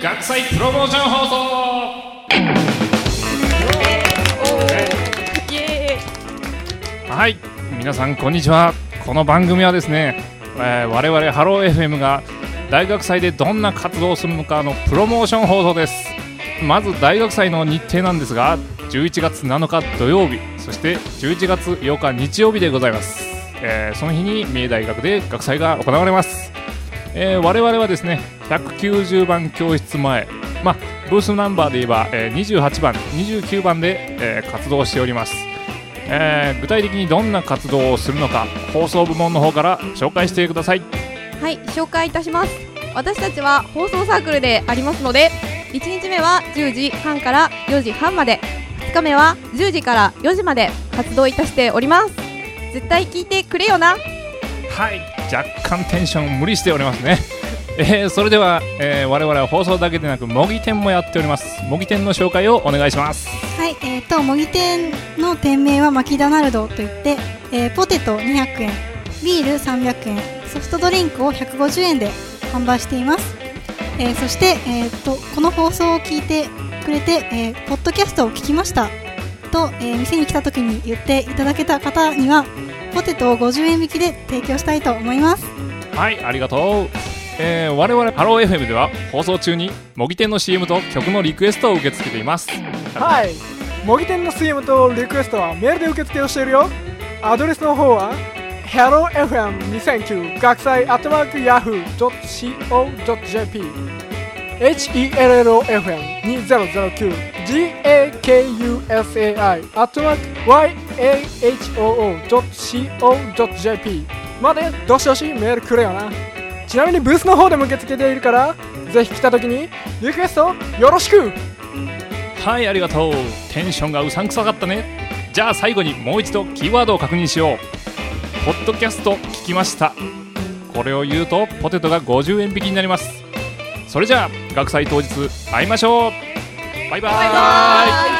学祭プロモーション放送。はい、皆さんこんにちは。この番組はですね、我々ハロー FM が大学祭でどんな活動をするのかのプロモーション放送です。まず大学祭の日程なんですが、11月7日土曜日、そして11月8日日曜日でございます。その日に三重大学で学祭が行われます。我々はですね、190番教室前、ブースナンバーで言えば、28番、29番で、活動しております。具体的にどんな活動をするのか、放送部門の方から紹介してください。 はい、紹介いたします。私たちは放送サークルでありますので、1日目は10時半から4時半まで、2日目は10時から4時まで活動いたしております。絶対聞いてくれよな。 はい、若干テンション無理しておりますね。それでは、我々は放送だけでなく模擬店もやっております。模擬店の紹介をお願いします。 はい、模擬店の店名はマキドナルドといって、ポテト200円、ビール300円、ソフトドリンクを150円で販売しています。そして、この放送を聞いてくれて、ポッドキャストを聞きましたと、店に来た時に言っていただけた方にはポテトを50円引きで提供したいと思います。 はい、ありがとう。我々ハロー FM では放送中に模擬店の CM と曲のリクエストを受け付けています。 はい、模擬店の CM とリクエストはメールで受付をしているよ。アドレスの方は hellofm2009 学祭@yahoo.co.jp hellofm2009 gakusai@yahoo.co.jp までどしどしメールくれよな。ちなみにブースの方でも受け付けているから、ぜひ来た時にリクエストよろしく。 はい、ありがとう。テンションがうさんくさかったね。じゃあ最後にもう一度キーワードを確認しよう。ポッドキャスト聞きました。これを言うとポテトが50円引きになります。それじゃあ学祭当日会いましょう。バイバーイ。